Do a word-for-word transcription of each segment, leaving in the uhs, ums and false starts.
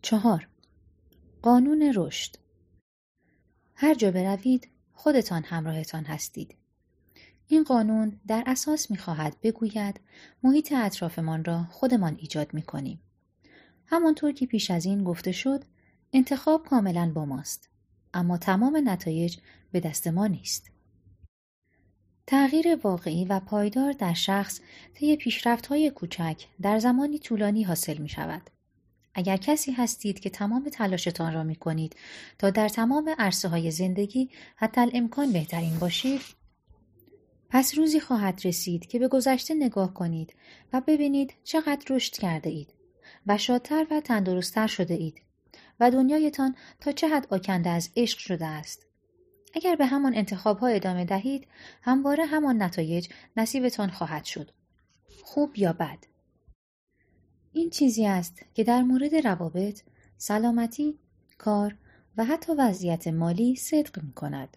چهار. قانون رشد. هر جا بروید خودتان همراهتان هستید. این قانون در اساس می‌خواهد بگوید محیط اطرافمان را خودمان ایجاد می‌کنیم. همانطور که پیش از این گفته شد، انتخاب کاملاً با ماست، اما تمام نتایج به دست ما نیست. تغییر واقعی و پایدار در شخص طی پیشرفت‌های کوچک در زمانی طولانی حاصل می‌شود. اگر کسی هستید که تمام تلاشتان را می‌کنید تا در تمام عرصه‌های زندگی حتی الامکان بهترین باشید، پس روزی خواهد رسید که به گذشته نگاه کنید و ببینید چقدر رشد کرده اید و شادتر و تندرست‌تر شده اید و دنیایتان تا چه حد آکنده از عشق شده است. اگر به همان انتخاب‌ها ادامه دهید، همواره همان نتایج نصیبتان خواهد شد، خوب یا بد. این چیزی است که در مورد روابط، سلامتی، کار و حتی وضعیت مالی صدق می‌کند.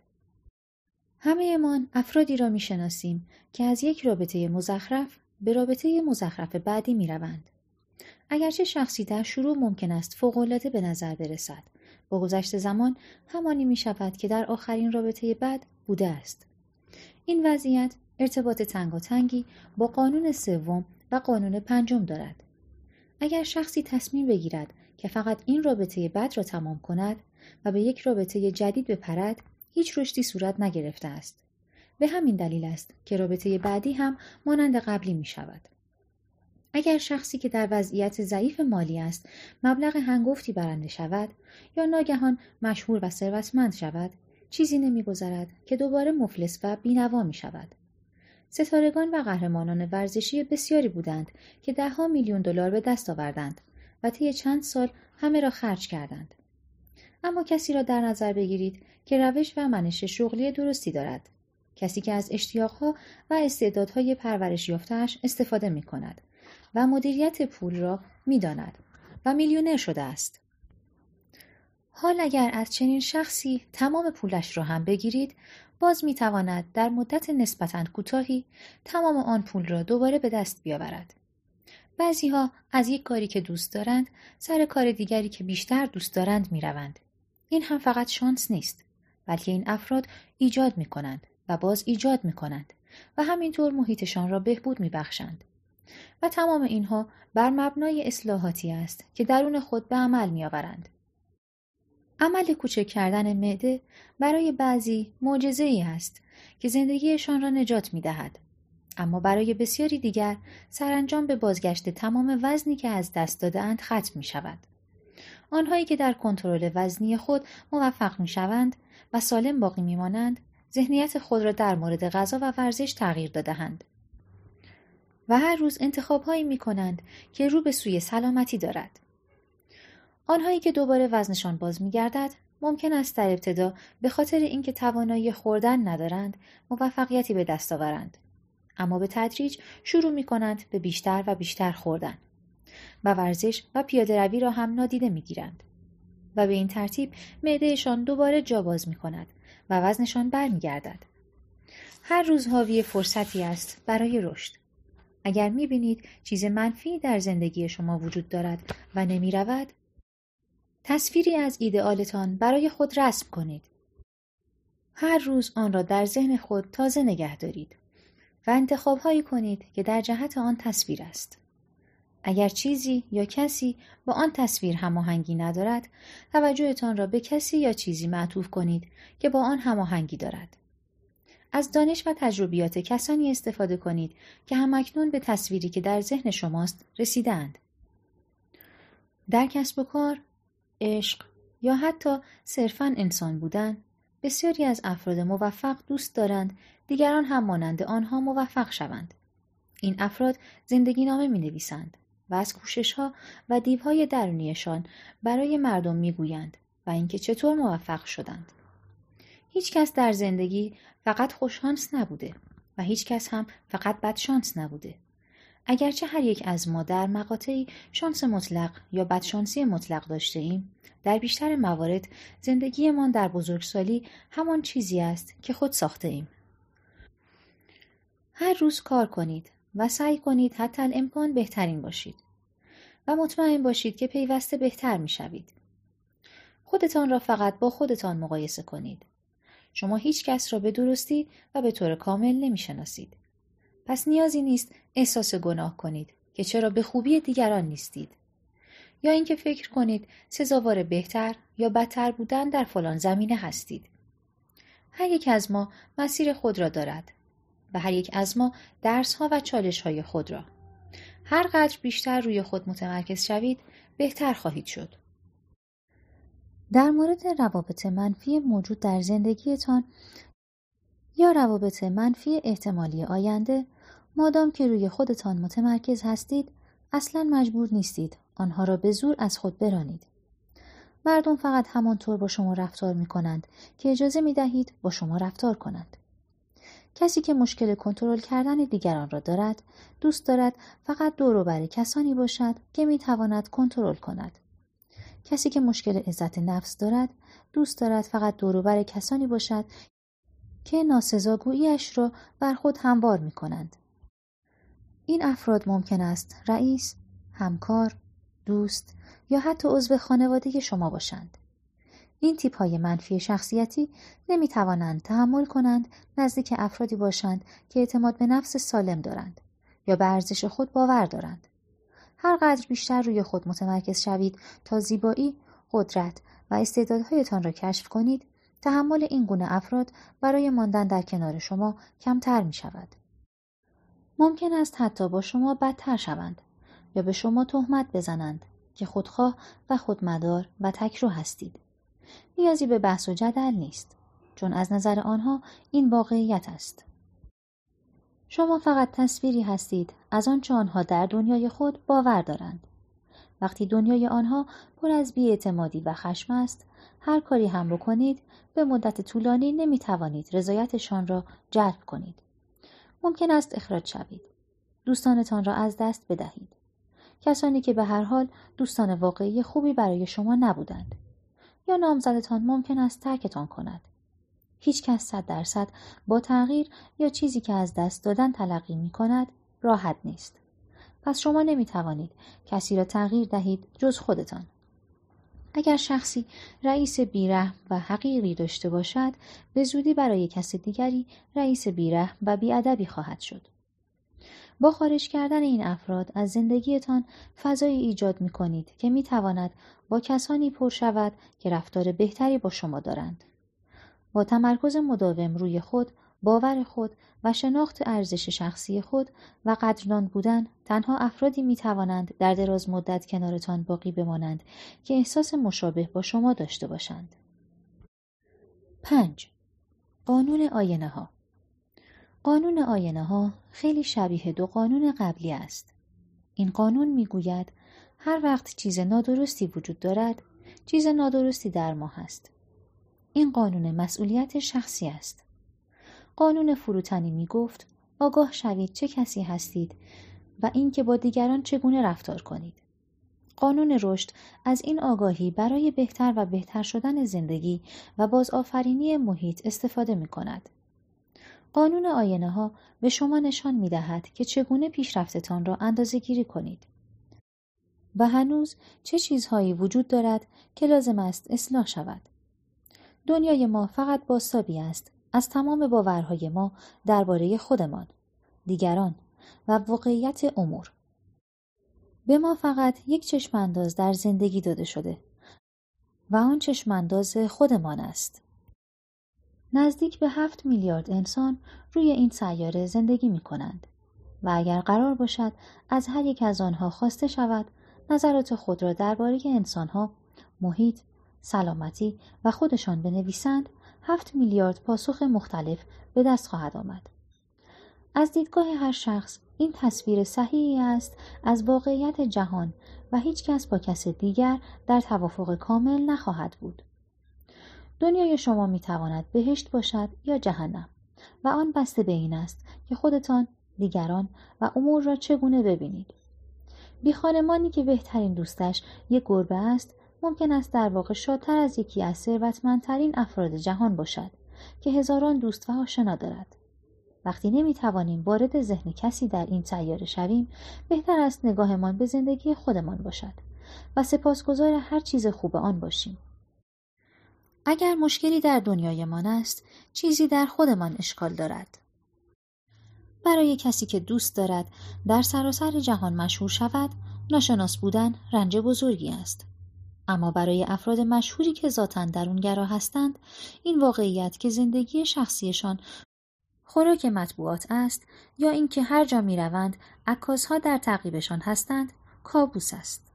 همه من افرادی را می‌شناسیم که از یک رابطه مزخرف به رابطه مزخرف بعدی می‌روند. اگرچه شخصی در شروع ممکن است فوق‌العاده به نظر برسد، با گذشت زمان همانی می‌شود که در آخرین رابطه بعد بوده است. این وضعیت ارتباط تنگاتنگی با قانون سوم و قانون پنجم دارد. اگر شخصی تصمیم بگیرد که فقط این رابطه بد را تمام کند و به یک رابطه جدید بپرد، هیچ رشدی صورت نگرفته است. به همین دلیل است که رابطه بعدی هم مانند قبلی می شود. اگر شخصی که در وضعیت ضعیف مالی است مبلغ هنگفتی برنده شود یا ناگهان مشهور و ثروتمند شود، چیزی نمی‌گذرد که دوباره مفلس و بینوا می شود. ستارگان و قهرمانان ورزشی بسیاری بودند که ده ها میلیون دلار به دست آوردند و طی چند سال همه را خرج کردند. اما کسی را در نظر بگیرید که روش و منش شغلی درستی دارد. کسی که از اشتیاقها و استعدادهای پرورش یافته‌اش استفاده می کند و مدیریت پول را می داند و میلیونر شده است. حال اگر از چنین شخصی تمام پولش را هم بگیرید، باز می تواند در مدت نسبتاً کوتاهی تمام آن پول را دوباره به دست بیاورد. بعضی ها از یک کاری که دوست دارند سر کار دیگری که بیشتر دوست دارند می روند. این هم فقط شانس نیست، بلکه این افراد ایجاد می کنند و باز ایجاد می کنند و همینطور محیطشان را بهبود می بخشند. و تمام اینها بر مبنای اصلاحاتی است که درون خود به عمل می آورند. عمل کوچک کردن معده برای بعضی معجزه‌ای است که زندگیشان را نجات می دهد. اما برای بسیاری دیگر سرانجام به بازگشت تمام وزنی که از دست داده‌اند ختم می شود. آنهایی که در کنترل وزنی خود موفق می شوند و سالم باقی می مانند، ذهنیت خود را در مورد غذا و ورزش تغییر داده‌اند و هر روز انتخاب‌هایی می کنند که رو به سوی سلامتی دارد. آنهایی که دوباره وزنشان باز می گردد، ممکن است در ابتدا به خاطر اینکه توانایی خوردن ندارند، موفقیتی به دست آورند. اما به تدریج شروع می کنند به بیشتر و بیشتر خوردن و ورزش و پیاده روی را هم نادیده می گیرند و به این ترتیب معدهشان دوباره جا باز می کند و وزنشان بر می گردد. هر روز حاوی فرصتی است برای رشد. اگر می بینید چیز منفی در زندگی شما وجود دارد و نمی رود، تصویری از ایدئالتان برای خود رسم کنید. هر روز آن را در ذهن خود تازه نگه دارید و انتخاب‌هایی کنید که در جهت آن تصویر است. اگر چیزی یا کسی با آن تصویر هماهنگی ندارد، توجهتان را به کسی یا چیزی معطوف کنید که با آن هماهنگی دارد. از دانش و تجربیات کسانی استفاده کنید که همکنون به تصویری که در ذهن شماست رسیدند. در کسب و کار، عشق یا حتی صرفاً انسان بودن، بسیاری از افراد موفق دوست دارند دیگران هم مانند آنها موفق شوند. این افراد زندگی نامه می نویسند و از کوشش‌ها و دیوهای درونیشان برای مردم می گویند و اینکه چطور موفق شدند. هیچ کس در زندگی فقط خوششانس نبوده و هیچ کس هم فقط بدشانس نبوده. اگرچه هر یک از ما در مقاطعی شانس مطلق یا بدشانسی مطلق داشته ایم، در بیشتر موارد زندگیمان در بزرگسالی همان چیزی است که خود ساخته ایم. هر روز کار کنید و سعی کنید حتی الامکان بهترین باشید. و مطمئن باشید که پیوسته بهتر می‌شوید. خودتان را فقط با خودتان مقایسه کنید. شما هیچ کس را به درستی و به طور کامل نمی‌شناسید. پس نیازی نیست احساس گناه کنید که چرا به خوبی دیگران نیستید. یا اینکه فکر کنید سزاوار بهتر یا بدتر بودن در فلان زمینه هستید. هر یک از ما مسیر خود را دارد و هر یک از ما درس‌ها و چالش‌های خود را. هر قدر بیشتر روی خود متمرکز شوید، بهتر خواهید شد. در مورد روابط منفی موجود در زندگیتان یا روابط منفی احتمالی آینده، مادام که روی خودتان متمرکز هستید، اصلاً مجبور نیستید آنها را به زور از خود برانید. مردم فقط همانطور با شما رفتار می کنند که اجازه می دهید با شما رفتار کنند. کسی که مشکل کنترل کردن دیگران را دارد، دوست دارد فقط دور و بر کسانی باشد که می تواند کنترل کند. کسی که مشکل عزت نفس دارد، دوست دارد فقط دور و بر کسانی باشد که ناسزاگویی‌اش را بر خود هموار می کنند. این افراد ممکن است رئیس، همکار، دوست یا حتی عضو خانواده شما باشند. این تیپ های منفی شخصیتی نمی توانند تحمل کنند نزدیک افرادی باشند که اعتماد به نفس سالم دارند یا به ارزش خود باور دارند. هر قدر بیشتر روی خود متمرکز شوید تا زیبایی، قدرت و استعدادهایتان را کشف کنید، تحمل این گونه افراد برای ماندن در کنار شما کمتر می شود. ممکن است حتی با شما بدتر شوند یا به شما تهمت بزنند که خودخواه و خودمدار و تکرو هستید. نیازی به بحث و جدل نیست، چون از نظر آنها این واقعیت است. شما فقط تصویری هستید از آنچه آنها در دنیای خود باور دارند. وقتی دنیای آنها پر از بی‌اعتمادی و خشم است، هر کاری هم بکنید به مدت طولانی نمی توانید رضایتشان را جلب کنید. ممکن است اخراج شوید. دوستانتان را از دست بدهید. کسانی که به هر حال دوستان واقعی خوبی برای شما نبودند. یا نامزدتان ممکن است ترکتان کند. هیچ کس صد درصد با تغییر یا چیزی که از دست دادن تلقی می کند راحت نیست. پس شما نمی توانید کسی را تغییر دهید جز خودتان. اگر شخصی رئیس بیرحم و حقیری داشته باشد، به زودی برای کس دیگری رئیس بیرحم و بی‌ادبی خواهد شد. با خارج کردن این افراد از زندگیتان فضایی ایجاد می کنید که می تواند با کسانی پر شود که رفتار بهتری با شما دارند. با تمرکز مداوم روی خود، باور خود و شناخت ارزش شخصی خود و قدردان بودن، تنها افرادی می توانند در دراز مدت کنارتان باقی بمانند که احساس مشابه با شما داشته باشند. پنج. قانون آینه ها. قانون آینه ها خیلی شبیه دو قانون قبلی است. این قانون می گوید هر وقت چیز نادرستی وجود دارد، چیز نادرستی در ما هست. این قانون مسئولیت شخصی است. قانون فروتنی می گفت آگاه شوید چه کسی هستید و اینکه با دیگران چگونه رفتار کنید. قانون رشد از این آگاهی برای بهتر و بهتر شدن زندگی و بازآفرینی محیط استفاده می کند. قانون آینه ها به شما نشان می دهد که چگونه پیشرفتتان را اندازه گیری کنید و هنوز چه چیزهایی وجود دارد که لازم است اصلاح شود. دنیای ما فقط بازتابی است از تمام باورهای ما درباره خودمان، دیگران و واقعیت امور. به ما فقط یک چشمانداز در زندگی داده شده و آن چشمانداز خودمان است. نزدیک به هفت میلیارد انسان روی این سیاره زندگی می کنند و اگر قرار باشد از هر یک از آنها خواسته شود نظرات خود را درباره انسانها، محیط، سلامتی و خودشان بنویسند، هفت میلیارد پاسخ مختلف به دست خواهد آمد. از دیدگاه هر شخص این تصویر صحیحی است از واقعیت جهان و هیچ کس با کس دیگر در توافق کامل نخواهد بود. دنیای شما می تواند بهشت باشد یا جهنم و آن بسته به این است که خودتان، دیگران و امور را چگونه ببینید. بی خانمانی که بهترین دوستش یک گربه است، ممکن است در واقع شادتر از یکی از ثروتمندترین افراد جهان باشد که هزاران دوست و آشنا دارد. وقتی نمیتوانیم وارد ذهن کسی در این سیاره شویم، بهتر است نگاهمان به زندگی خودمان باشد و سپاسگزار هر چیز خوب آن باشیم. اگر مشکلی در دنیایمان است، چیزی در خودمان اشکال دارد. برای کسی که دوست دارد در سراسر جهان مشهور شود، ناشناس بودن رنج بزرگی است. اما برای افراد مشهوری که ذاتاً درونگرا هستند، این واقعیت که زندگی شخصیشان خوراک مطبوعات است یا اینکه هر جا می روند عکاس‌ها در تعقیبشان هستند، کابوس است.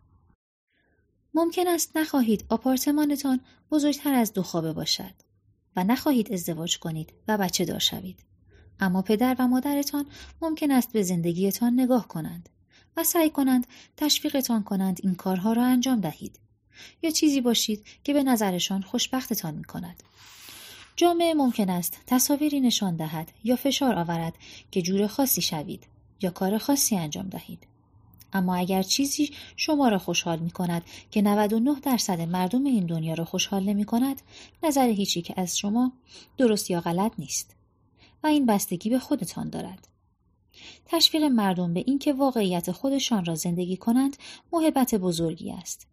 ممکن است نخواهید آپارتمانتان بزرگتر از دو خوابه باشد و نخواهید ازدواج کنید و بچه دار شوید. اما پدر و مادرتان ممکن است به زندگیتان نگاه کنند و سعی کنند تشویقتان کنند این کارها را انجام دهید. یا چیزی باشید که به نظرشان خوشبختتان می کند. جامعه ممکن است تصاویری نشان دهد یا فشار آورد که جور خاصی شوید یا کار خاصی انجام دهید. اما اگر چیزی شما را خوشحال می کند که نود و نه درصد مردم این دنیا را خوشحال نمی کند، نظر هیچی که از شما درست یا غلط نیست و این بستگی به خودتان دارد. تشویق مردم به اینکه واقعیت خودشان را زندگی کنند موهبت بزرگی است.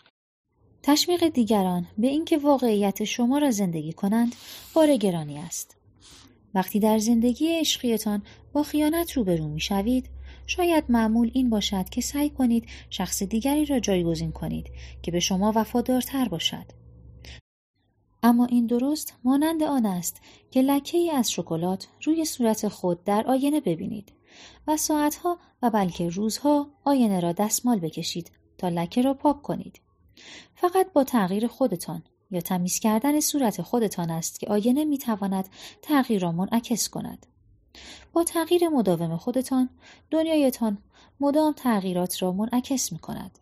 تشویق دیگران به اینکه واقعیت شما را زندگی کنند بار گرانی است. وقتی در زندگی عشقیتان با خیانت روبرو می‌شوید، شاید معمول این باشد که سعی کنید شخص دیگری را جایگزین کنید که به شما وفادارتر باشد. اما این درست مانند آن است که لکه‌ای از شکلات روی صورت خود در آینه ببینید و ساعتها و بلکه روزها آینه را دستمال بکشید تا لکه را پاک کنید. فقط با تغییر خودتان یا تمیز کردن صورت خودتان است که آینه میتواند تغییر را منعکس کند. با تغییر مداوم خودتان، دنیایتان مدام تغییرات را منعکس میکند.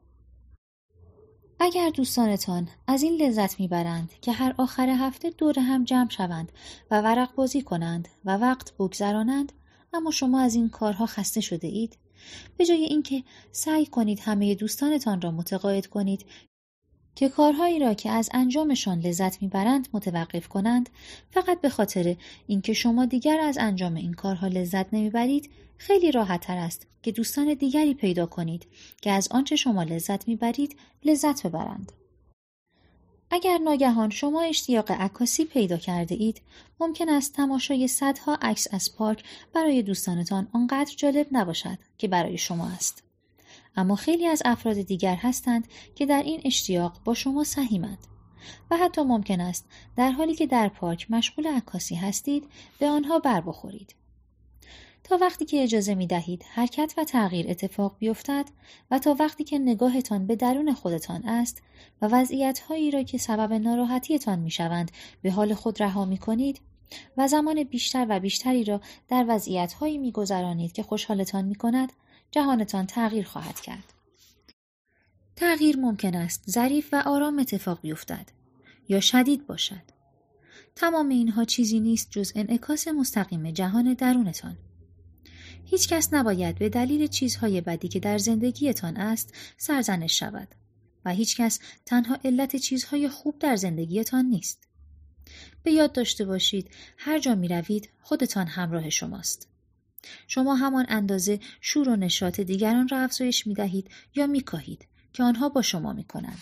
اگر دوستانتان از این لذت میبرند که هر آخر هفته دور هم جمع شوند و ورق بازی کنند و وقت بگذرانند، اما شما از این کارها خسته شده اید، به جای اینکه سعی کنید همه دوستانتان را متقاعد کنید که کارهایی را که از انجامشان لذت میبرند متوقف کنند، فقط به خاطر اینکه شما دیگر از انجام این کارها لذت نمیبرید، خیلی راحت تر است که دوستان دیگری پیدا کنید که از آنچه شما لذت میبرید لذت ببرند. اگر ناگهان شما اشتیاق عکاسی پیدا کرده اید، ممکن است تماشای صدها عکس از پارک برای دوستانتان آنقدر جالب نباشد که برای شما است. اما خیلی از افراد دیگر هستند که در این اشتیاق با شما سهیمند و حتی ممکن است در حالی که در پارک مشغول عکاسی هستید به آنها بر بخورید. تا وقتی که اجازه می دهید حرکت و تغییر اتفاق بیفتد و تا وقتی که نگاهتان به درون خودتان است و وضعیت‌هایی را که سبب ناراحتیتان می شوند به حال خود رها می کنید و زمان بیشتر و بیشتری را در وضعیت‌هایی می گذرانید که خوشحالتان می کند، جهانتان تغییر خواهد کرد. تغییر ممکن است ظریف و آرام اتفاق بیفتد یا شدید باشد. تمام اینها چیزی نیست جز انعکاس مستقیم جهان درونتان. هیچ کس نباید به دلیل چیزهای بدی که در زندگیتان است سرزنش شود و هیچ کس تنها علت چیزهای خوب در زندگیتان نیست. به یاد داشته باشید هر جا می روید خودتان همراه شماست. شما همان اندازه شور و نشاط دیگران را افزایش می دهید یا می کاهید که آنها با شما می کنند.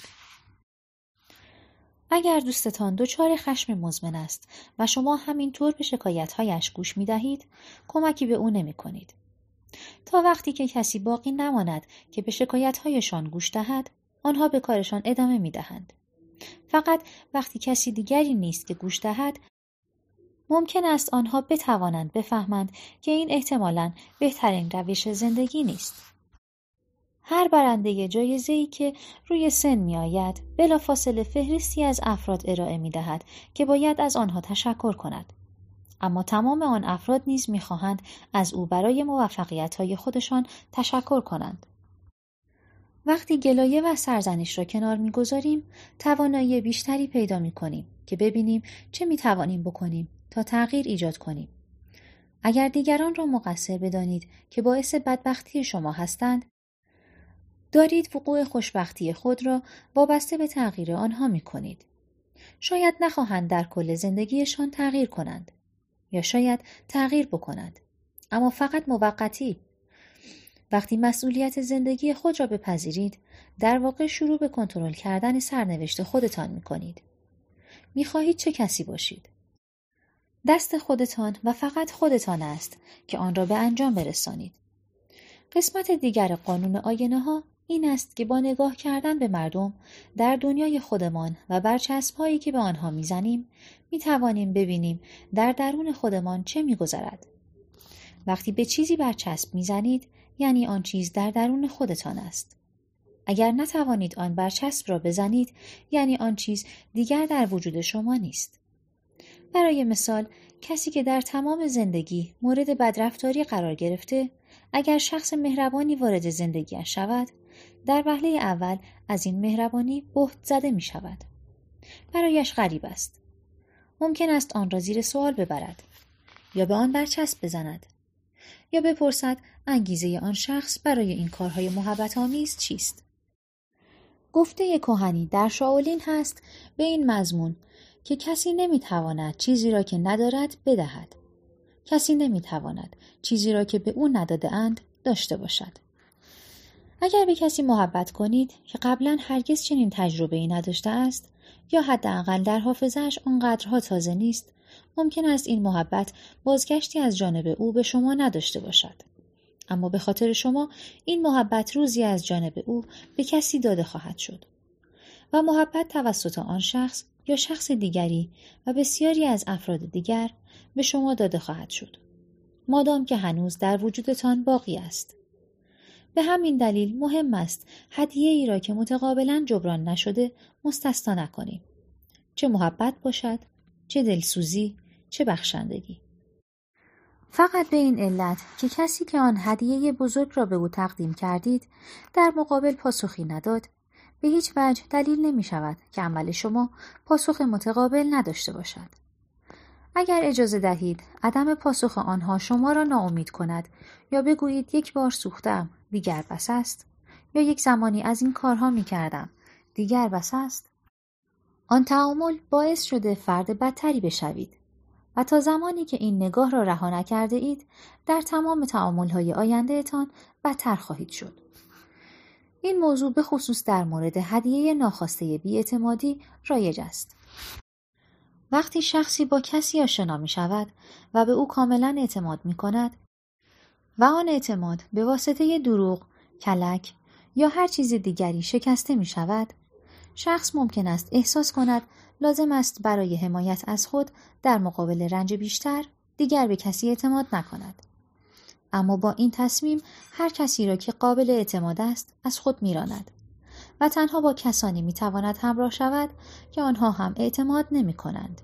اگر دوستتان دچار خشم مزمن است و شما همینطور به شکایت‌هایش گوش می دهید، کمکی به او نمی کنید. تا وقتی که کسی باقی نماند که به شکایت‌هایشان گوش دهد، آنها به کارشان ادامه می دهند. فقط وقتی کسی دیگری نیست که گوش دهد، ممکن است آنها بتوانند بفهمند که این احتمالاً بهترین روش زندگی نیست. هر برنده جایزه‌ای که روی سن می آید بلافاصله فهرستی از افراد ارائه می دهد که باید از آنها تشکر کند. اما تمام آن افراد نیز می خواهند از او برای موفقیت‌های خودشان تشکر کنند. وقتی گلایه و سرزنش را کنار می گذاریم، توانایی بیشتری پیدا می کنیم که ببینیم چه می توانیم بکنیم تا تغییر ایجاد کنیم. اگر دیگران را مقصر بدانید که باعث بدبختی شما هستند، دارید وقوع خوشبختی خود را وابسته به تغییر آنها می کنید. شاید نخواهند در کل زندگیشان تغییر کنند یا شاید تغییر بکنند اما فقط موقتی. وقتی مسئولیت زندگی خود را بپذیرید، در واقع شروع به کنترل کردن سرنوشت خودتان می‌کنید. می‌خواهید چه کسی باشید؟ دست خودتان و فقط خودتان است که آن را به انجام برسانید. قسمت دیگر قانون آینه‌ها این است که با نگاه کردن به مردم در دنیای خودمان و برچسب‌هایی که به آنها می‌زنیم، می‌توانیم ببینیم در درون خودمان چه می‌گذرد. وقتی به چیزی برچسب می‌زنید، یعنی آن چیز در درون خودتان است. اگر نتوانید آن برچسب را بزنید، یعنی آن چیز دیگر در وجود شما نیست. برای مثال، کسی که در تمام زندگی مورد بدرفتاری قرار گرفته، اگر شخص مهربانی وارد زندگیش شود، در وهله اول از این مهربانی بهت زده می شود. برایش غریب است. ممکن است آن را زیر سوال ببرد، یا به آن برچسب بزند، یا بپرسد انگیزه آن شخص برای این کارهای محبت آمیز چیست؟ گفته کهنی در شاولین هست به این مضمون که کسی نمیتواند چیزی را که ندارد بدهد. کسی نمیتواند چیزی را که به او نداده اند داشته باشد. اگر به کسی محبت کنید که قبلا هرگز چنین تجربه‌ای نداشته است، یا حداقل در حافظه‌اش آنقدرها تازه نیست، ممکن است این محبت بازگشتی از جانب او به شما نداشته باشد. اما به خاطر شما این محبت روزی از جانب او به کسی داده خواهد شد. و محبت توسط آن شخص یا شخص دیگری و بسیاری از افراد دیگر به شما داده خواهد شد، مادام که هنوز در وجودتان باقی است. به همین دلیل مهم است هدیه ای را که متقابلا جبران نشده مستثنا نکنیم. چه محبت باشد، چه دلسوزی، چه بخشندگی. فقط به این علت که کسی که آن هدیه بزرگ را به او تقدیم کردید در مقابل پاسخی نداد، به هیچ وجه دلیل نمی شود که عمل شما پاسخ متقابل نداشته باشد. اگر اجازه دهید عدم پاسخ آنها شما را ناامید کند، یا بگویید یک بار سوختم دیگر بس است، یا یک زمانی از این کارها می کردم دیگر بس است، آن تعامل باعث شده فرد بدتری بشوید و تا زمانی که این نگاه را رها نکرده اید در تمام تعامل‌های آینده‌تان بدتر خواهید شد. این موضوع به خصوص در مورد هدیه ناخواسته بی‌اعتمادی رایج است. وقتی شخصی با کسی آشنا می شود و به او کاملا اعتماد می کند و آن اعتماد به واسطه دروغ، کلک یا هر چیز دیگری شکسته می شود، شخص ممکن است احساس کند لازم است برای حمایت از خود در مقابل رنج بیشتر دیگر به کسی اعتماد نکند. اما با این تصمیم هر کسی را که قابل اعتماد است از خود میراند و تنها با کسانی میتواند همراه شود که آنها هم اعتماد نمی کنند.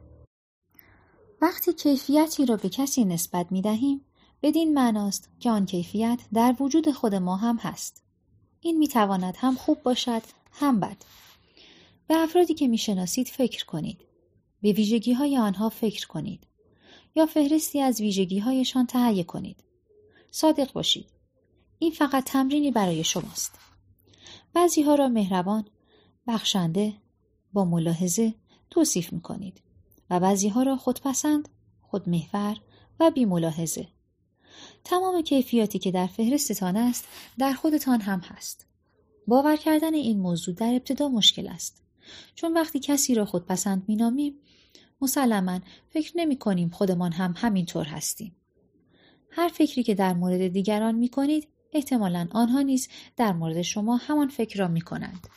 وقتی کیفیتی را به کسی نسبت می دهیم، بدین معناست که آن کیفیت در وجود خود ما هم هست. این می تواند هم خوب باشد هم بد. به افرادی که می شناسید فکر کنید. به ویژگی های آنها فکر کنید. یا فهرستی از ویژگی هایشان تهیه کنید. صادق باشید. این فقط تمرینی برای شماست. بعضی ها را مهربان، بخشنده، با ملاحظه توصیف می کنید و بعضی ها را خودپسند، خودمحور و بی ملاحظه. تمام کیفیاتی که در فهرستتان است در خودتان هم هست. باور کردن این موضوع در ابتدا مشکل است. چون وقتی کسی را خودپسند می نامیم، مسلماً فکر نمی کنیم خودمان هم همینطور هستیم. هر فکری که در مورد دیگران می کنید، احتمالاً آنها نیز در مورد شما همان فکر را می کنند.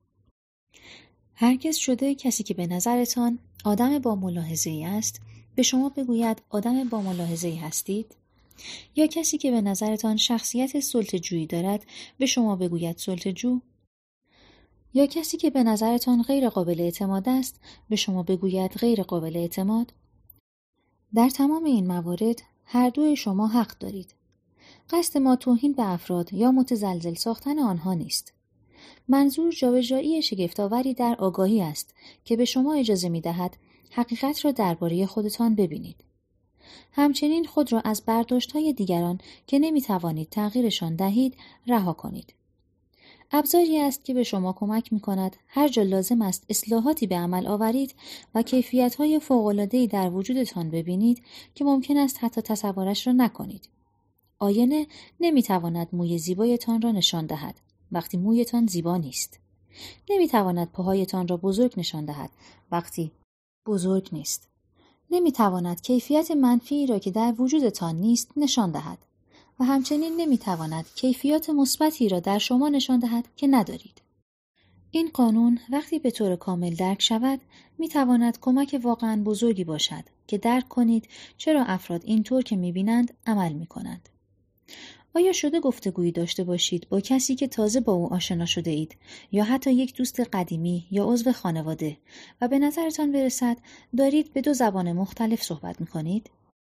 هرگز شده کسی که به نظرتان آدم با ملاحظه‌ای است، به شما بگوید آدم با ملاحظه‌ای هستید؟ یا کسی که به نظرتان شخصیت سلطه‌جویی دارد، به شما بگوید سلطه‌جو؟ یا کسی که به نظرتان غیر قابل اعتماد است، به شما بگوید غیر قابل اعتماد؟ در تمام این موارد هر دوی شما حق دارید. قصد ما توهین به افراد یا متزلزل ساختن آنها نیست. منظور جابجایی شگفت‌آوری در آگاهی است که به شما اجازه می‌دهد حقیقت را درباره خودتان ببینید. همچنین خود را از برداشت‌های دیگران که نمی‌توانید تغییرشان دهید رها کنید. ابزاری است که به شما کمک می‌کند هر جا لازم است اصلاحاتی به عمل آورید و کیفیت‌های فوق‌العاده‌ای در وجودتان ببینید که ممکن است حتی تصورش را نکنید. آینه نمیتواند موی زیبایتان را نشان دهد وقتی مویتان زیبا نیست. نمیتواند پاهایتان را بزرگ نشان دهد وقتی بزرگ نیست. نمیتواند کیفیت منفی را که در وجودتان نیست نشان دهد و همچنین نمیتواند کیفیات مثبتی را در شما نشان دهد که ندارید. این قانون وقتی به طور کامل درک شود میتواند کمک واقعا بزرگی باشد که درک کنید چرا افراد اینطور که میبینند عمل میکنند. آیا شده گفتگویی داشته باشید با کسی که تازه با او آشنا شده اید یا حتی یک دوست قدیمی یا عضو خانواده و به نظرتان برسد دارید به دو زبان مختلف صحبت میکنید؟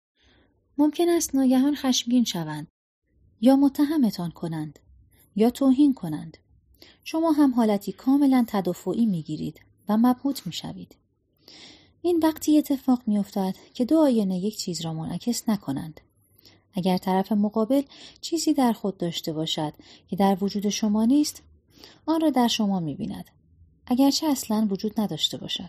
ممکن است ناگهان خشمگین شوند یا متهمتان کنند یا توهین کنند. شما هم حالتی کاملا تدافعی میگیرید و مبهوت میشوید. این وقتی اتفاق میافتد که دو آینه یک چیز را منعکس نکنند. اگر طرف مقابل چیزی در خود داشته باشد که در وجود شما نیست، آن را در شما می‌بیند، اگرچه اصلاً وجود نداشته باشد.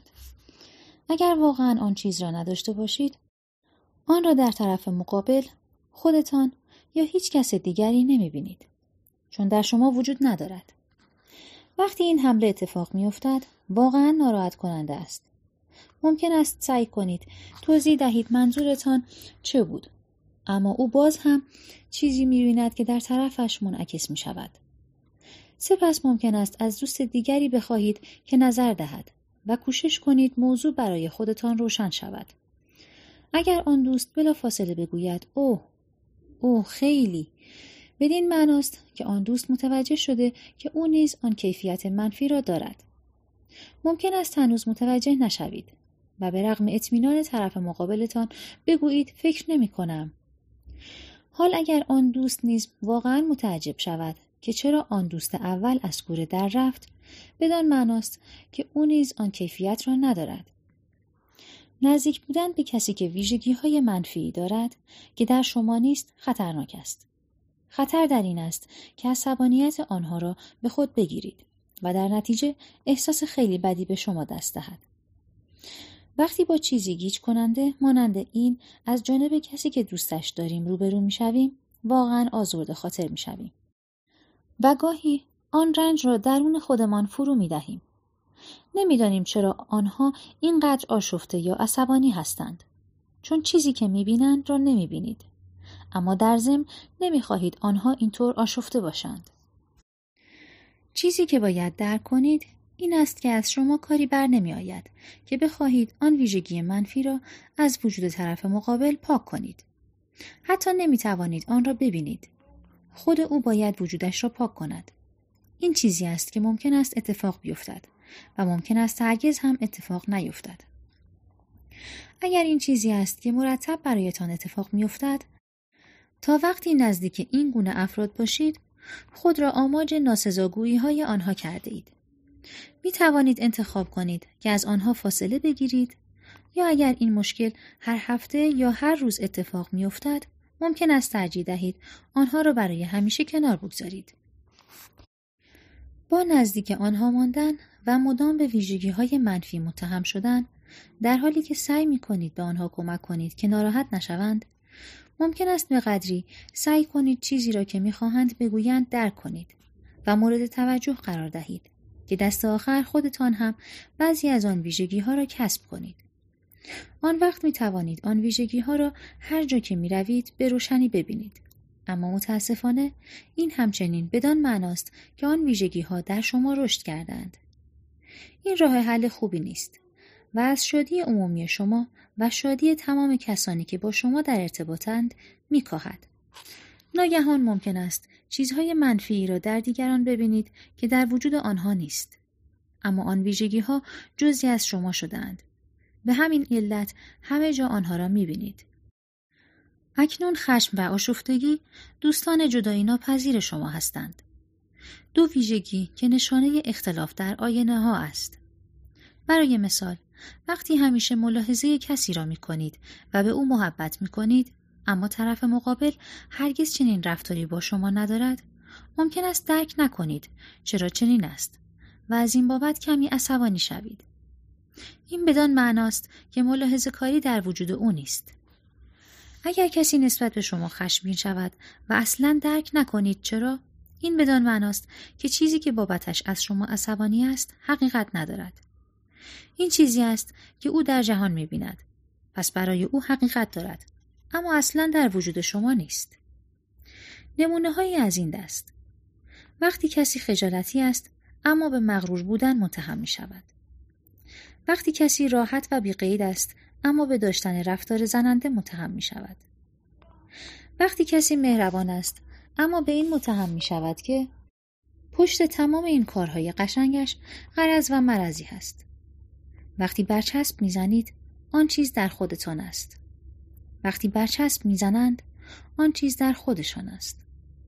اگر واقعاً آن چیز را نداشته باشید، آن را در طرف مقابل، خودتان یا هیچ کس دیگری نمی‌بینید، چون در شما وجود ندارد. وقتی این حمله اتفاق می‌افتد، واقعاً ناراحت کننده است. ممکن است سعی کنید توضیح دهید منظورتان چه بود، اما او باز هم چیزی می‌بیند که در طرفش منعکس می‌شود. سپس ممکن است از دوست دیگری بخواهید که نظر دهد و کوشش کنید موضوع برای خودتان روشن شود. اگر آن دوست بلافاصله بگوید اوه اوه خیلی، بدین معناست که آن دوست متوجه شده که او نیز آن کیفیت منفی را دارد. ممکن است هنوز متوجه نشوید و به رغم اطمینان طرف مقابلتان بگویید فکر نمی کنم. حال اگر آن دوست نیز واقعا متعجب شود که چرا آن دوست اول از کوره در رفت، بدان معناست که او نیز آن کیفیت را ندارد. نزدیک بودن به کسی که ویژگی‌های منفی دارد که در شما نیست خطرناک است. خطر در این است که عصبانیت آنها را به خود بگیرید و در نتیجه احساس خیلی بدی به شما دست دهد. وقتی با چیزی گیج کننده مانند این از جانب کسی که دوستش داریم روبرو میشویم، واقعا آزرده خاطر میشویم و گاهی آن رنج را درون خودمان فرو میدهیم. نمیدانیم چرا آنها اینقدر آشفته یا عصبانی هستند، چون چیزی که میبینند را نمیبینید، اما در ضمن نمیخواهید آنها اینطور آشفته باشند. چیزی که باید درک کنید این است که از شما کاری بر نمی آید که بخواهید آن ویژگی منفی را از وجود طرف مقابل پاک کنید. حتی نمی توانید آن را ببینید. خود او باید وجودش را پاک کند. این چیزی است که ممکن است اتفاق بیفتد و ممکن است هرگز هم اتفاق نیفتد. اگر این چیزی است که مرتب برایتان اتفاق می افتد، تا وقتی نزدیک این گونه افراد باشید، خود را آماج ناسزاگویی های آنها کرده اید. می توانید انتخاب کنید که از آنها فاصله بگیرید یا اگر این مشکل هر هفته یا هر روز اتفاق می افتد، ممکن است ترجیح دهید آنها را برای همیشه کنار بگذارید. با نزدیک آنها ماندن و مدام به ویژگی های منفی متهم شدن، در حالی که سعی می کنید به آنها کمک کنید که ناراحت نشوند، ممکن است به قدری سعی کنید چیزی را که می خواهند بگویند درک کنید و مورد توجه قرار دهید که دست آخر خودتان هم بعضی از آن ویژگی ها را کسب کنید. آن وقت می توانید آن ویژگی ها را هر جا که می روید به روشنی ببینید. اما متاسفانه این همچنین بدان معناست که آن ویژگی ها در شما رشد کردند. این راه حل خوبی نیست و از شادی عمومی شما و شادی تمام کسانی که با شما در ارتباطند می کاهد. ناگهان ممکن است چیزهای منفی را در دیگران ببینید که در وجود آنها نیست. اما آن ویژگی ها جزئی از شما شدند. به همین علت همه جا آنها را می بینید. اکنون خشم و آشفتگی دوستان جدایی ناپذیر شما هستند. دو ویژگی که نشانه اختلاف در آینه ها است. برای مثال، وقتی همیشه ملاحظه کسی را می کنید و به او محبت می کنید، اما طرف مقابل هرگز چنین رفتاری با شما ندارد، ممکن است درک نکنید چرا چنین است و از این بابت کمی عصبانی شوید. این بدان معناست که ملاحظه کاری در وجود او نیست. اگر کسی نسبت به شما خشمگین شود و اصلاً درک نکنید چرا، این بدان معناست که چیزی که بابتش از شما عصبانی است حقیقت ندارد. این چیزی است که او در جهان می‌بیند. پس برای او حقیقت دارد، اما اصلاً در وجود شما نیست. نمونه‌هایی از این دست: وقتی کسی خجالتی است اما به مغرور بودن متهم می‌شود. وقتی کسی راحت و بی‌قید است اما به داشتن رفتار زننده متهم می‌شود. وقتی کسی مهربان است اما به این متهم می‌شود که پشت تمام این کارهای قشنگش غرض و مرضی هست. وقتی برچسب می‌زنید آن چیز در خودتان است. وقتی برچسب می‌زنند آن چیز در خودشان است.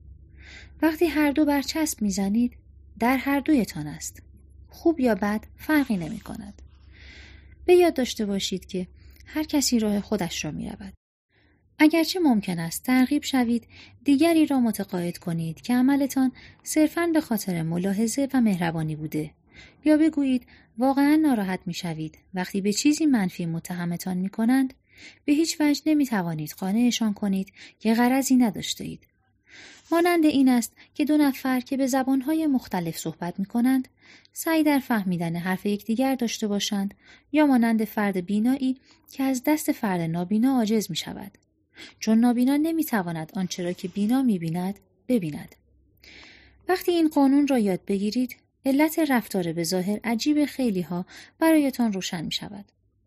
وقتی هر دو برچسب می‌زنید در هر دویتان است. خوب یا بد فرقی نمی‌کند. به یاد داشته باشید که هر کسی راه خودش را می‌رود. اگرچه ممکن است ترغیب شوید دیگری را متقاعد کنید که عملتان صرفاً به خاطر ملاحظه و مهربانی بوده، یا بگویید واقعاً ناراحت می‌شوید وقتی به چیزی منفی متهمتان می‌کنند، به هیچ وجه نمی‌توانید قانعشان کنید که غرضی نداشته اید. مانند این است که دو نفر که به زبانهای مختلف صحبت می‌کنند سعی در فهمیدن حرف یکدیگر داشته باشند، یا مانند فرد بینایی که از دست فرد نابینا عاجز می‌شود، چون نابینا نمی‌تواند آنچه را که بینا می‌بیند ببیند. وقتی این قانون را یاد بگیرید، علت رفتار به ظاهر عجیب خیلی‌ها برایتان روشن می‌شود.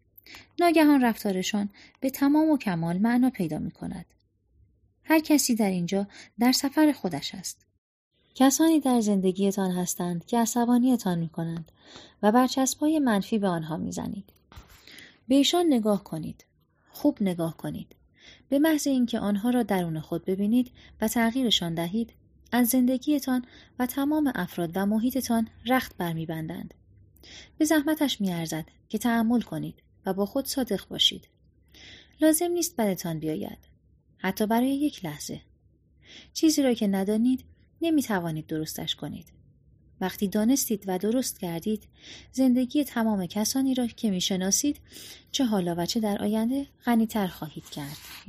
ناگهان رفتارشان به تمام و کمال معنا پیدا می‌کند. هر کسی در اینجا در سفر خودش است. کسانی در زندگیتان هستند که عصبانیتان می‌کنند و برچسب‌های منفی به آنها می‌زنید. به ایشان نگاه کنید. خوب نگاه کنید. به محض اینکه آنها را درون خود ببینید و تغییرشان دهید، از زندگیتان و تمام افراد و محیطتان رخت برمی‌بندند. به زحمتش می‌ارزد که تأمل کنید و با خود صادق باشید. لازم نیست بدتان بیاید، حتی برای یک لحظه. چیزی را که ندانید نمی‌توانید درستش کنید. وقتی دانستید و درست کردید، زندگی تمام کسانی را که می‌شناسید چه حالا و چه در آینده غنی‌تر خواهید کرد.